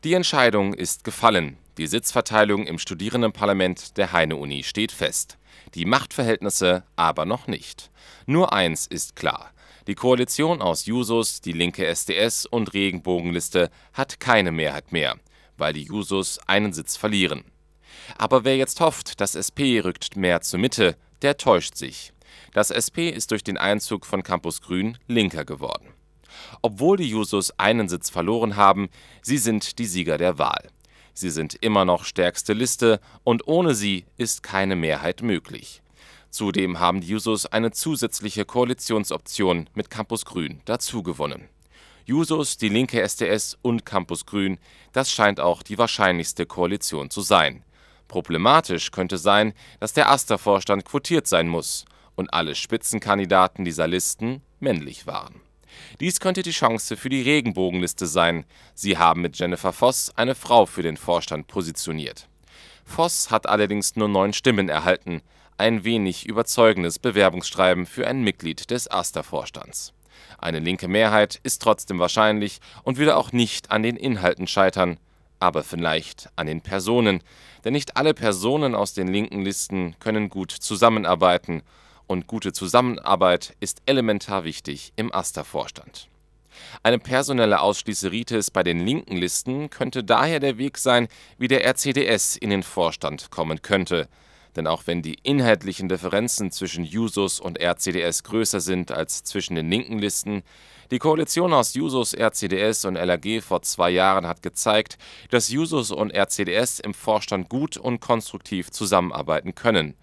Die Entscheidung ist gefallen. Die Sitzverteilung im Studierendenparlament der Heine-Uni steht fest. Die Machtverhältnisse aber noch nicht. Nur eins ist klar: Die Koalition aus Jusos, die linke SDS und Regenbogenliste hat keine Mehrheit mehr, weil die Jusos einen Sitz verlieren. Aber wer jetzt hofft, das SP rückt mehr zur Mitte, der täuscht sich. Das SP ist durch den Einzug von Campus Grün linker geworden. Obwohl die Jusos einen Sitz verloren haben, sie sind die Sieger der Wahl. Sie sind immer noch stärkste Liste und ohne sie ist keine Mehrheit möglich. Zudem haben die Jusos eine zusätzliche Koalitionsoption mit Campus Grün dazugewonnen. Jusos, die linke SDS und Campus Grün, das scheint auch die wahrscheinlichste Koalition zu sein. Problematisch könnte sein, dass der AStA-Vorstand quotiert sein muss und alle Spitzenkandidaten dieser Listen männlich waren. Dies könnte die Chance für die Regenbogenliste sein. Sie haben mit Jennifer Voss eine Frau für den Vorstand positioniert. Voss hat allerdings nur 9 Stimmen erhalten, ein wenig überzeugendes Bewerbungsschreiben für ein Mitglied des AStA-Vorstands. Eine linke Mehrheit ist trotzdem wahrscheinlich und würde auch nicht an den Inhalten scheitern, aber vielleicht an den Personen, denn nicht alle Personen aus den linken Listen können gut zusammenarbeiten. Und gute Zusammenarbeit ist elementar wichtig im AStA-Vorstand. Eine personelle Ausschließeritis bei den linken Listen könnte daher der Weg sein, wie der RCDS in den Vorstand kommen könnte. Denn auch wenn die inhaltlichen Differenzen zwischen Jusos und RCDS größer sind als zwischen den linken Listen, die Koalition aus Jusos, RCDS und LAG vor 2 Jahren hat gezeigt, dass Jusos und RCDS im Vorstand gut und konstruktiv zusammenarbeiten können.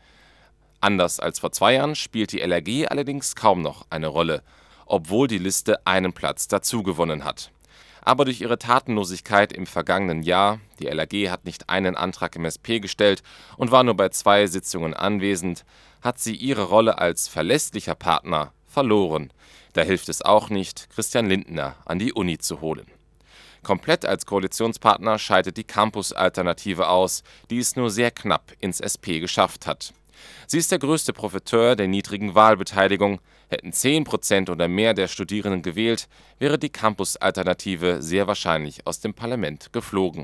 Anders als vor 2 Jahren spielt die LAG allerdings kaum noch eine Rolle, obwohl die Liste einen Platz dazugewonnen hat. Aber durch ihre Tatenlosigkeit im vergangenen Jahr, die LAG hat nicht einen Antrag im SP gestellt und war nur bei 2 Sitzungen anwesend, hat sie ihre Rolle als verlässlicher Partner verloren. Da hilft es auch nicht, Christian Lindner an die Uni zu holen. Komplett als Koalitionspartner scheidet die Campus-Alternative aus, die es nur sehr knapp ins SP geschafft hat. Sie ist der größte Profiteur der niedrigen Wahlbeteiligung. Hätten 10% oder mehr der Studierenden gewählt, wäre die Campus-Alternative sehr wahrscheinlich aus dem Parlament geflogen.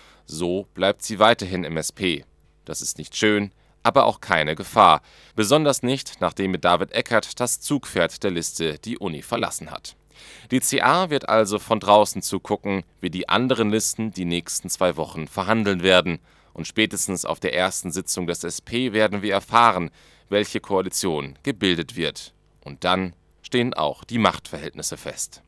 So bleibt sie weiterhin im SP. Das ist nicht schön, aber auch keine Gefahr. Besonders nicht, nachdem mit David Eckert das Zugpferd der Liste die Uni verlassen hat. Die CA wird also von draußen zugucken, wie die anderen Listen die nächsten 2 Wochen verhandeln werden. Und spätestens auf der ersten Sitzung des SP werden wir erfahren, welche Koalition gebildet wird. Und dann stehen auch die Machtverhältnisse fest.